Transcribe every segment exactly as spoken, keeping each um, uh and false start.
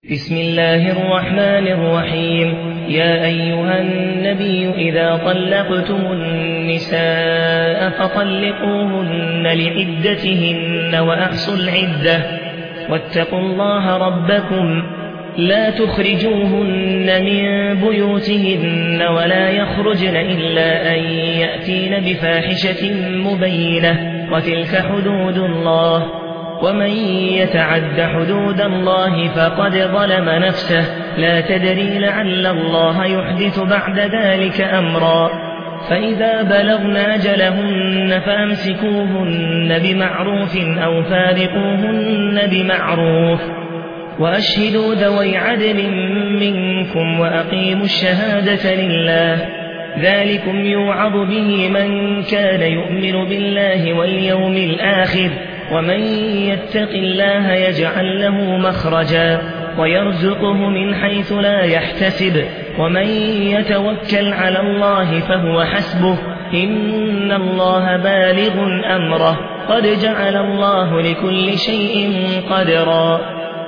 بسم الله الرحمن الرحيم. يا أيها النبي إذا طلقتم النساء فطلقوهن لعدتهن وأحصوا العدة واتقوا الله ربكم لا تخرجوهن من بيوتهن ولا يخرجن إلا أن يأتين بفاحشة مبينة وتلك حدود الله ومن يتعد حدود الله فقد ظلم نفسه لا تدري لعل الله يحدث بعد ذلك أمرا. فإذا بلغن أجلهن فأمسكوهن بمعروف أو فارقوهن بمعروف وأشهدوا ذوي عدل منكم وأقيموا الشهادة لله ذلكم يوعظ به من كان يؤمن بالله واليوم الآخر ومن يتق الله يجعل له مخرجا ويرزقه من حيث لا يحتسب ومن يتوكل على الله فهو حسبه إن الله بالغ أمره قد جعل الله لكل شيء قدرا.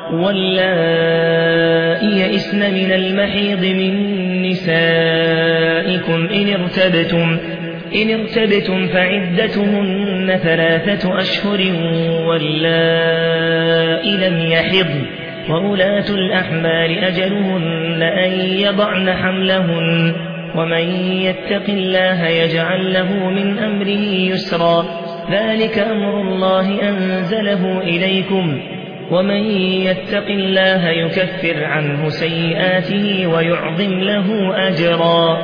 واللائي يئسن من المحيض من نسائكم إن ارتبتم إن ارتبتم فعدتهن ثلاثة أشهر واللائي لم يحضن وأولاة الأحمال أجلهن أن يضعن حملهن ومن يتق الله يجعل له من أمره يسرا ذلك أمر الله أنزله إليكم ومن يتق الله يكفر عنه سيئاته ويعظم له أجرا.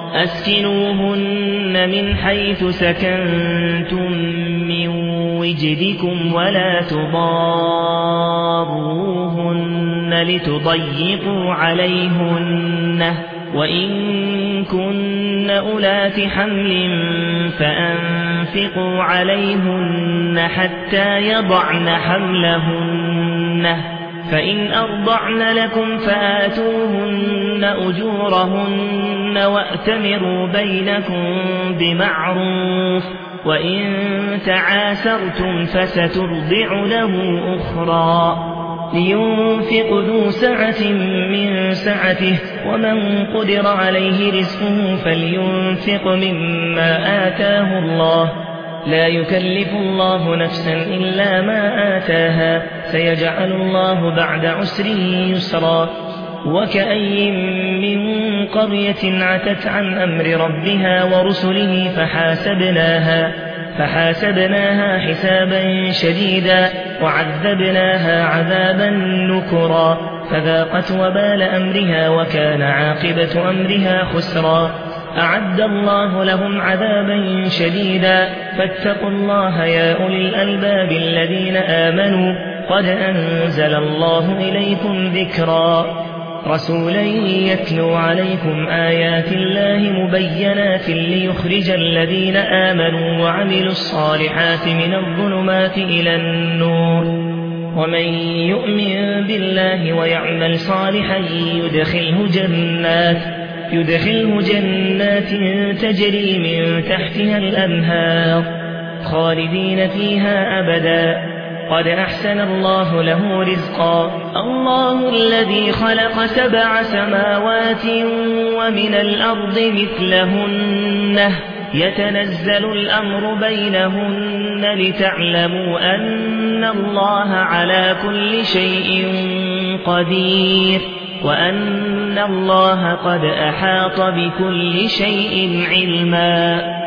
أسكنوهن من حيث سكنتم من وجدكم ولا تضاروهن لتضيقوا عليهن وإن كن أولات حمل فأنفقوا عليهن حتى يضعن حملهن فإن أرضعن لكم فآتوهن أجورهن وأتمروا بينكم بمعروف وإن تعاسرتم فسترضع له أخرى لينفق ذو سعة من سعته ومن قدر عليه رزقه فلينفق مما آتاه الله لا يكلف الله نفسا إلا ما آتاها سيجعل الله بعد عسر يسرا. وكأي من قرية عتت عن أمر ربها ورسله فحاسبناها فحاسبناها حسابا شديدا وعذبناها عذابا نكرا فذاقت وبال أمرها وكان عاقبة أمرها خسرا. أعد الله لهم عذابا شديدا فاتقوا الله يا أولي الألباب الذين آمنوا قد أنزل الله إليكم ذكرا رسولا يتلو عليكم آيات الله مبينات ليخرج الذين آمنوا وعملوا الصالحات من الظلمات إلى النور ومن يؤمن بالله ويعمل صالحا يدخله جنات يدخله جنات تجري من تحتها الأنهار خالدين فيها أبدا قد أحسن الله له رزقا. الله الذي خلق سبع سماوات ومن الأرض مثلهن يتنزل الأمر بينهن لتعلموا أن الله على كل شيء قدير وأن الله قد أحاط بكل شيء علما.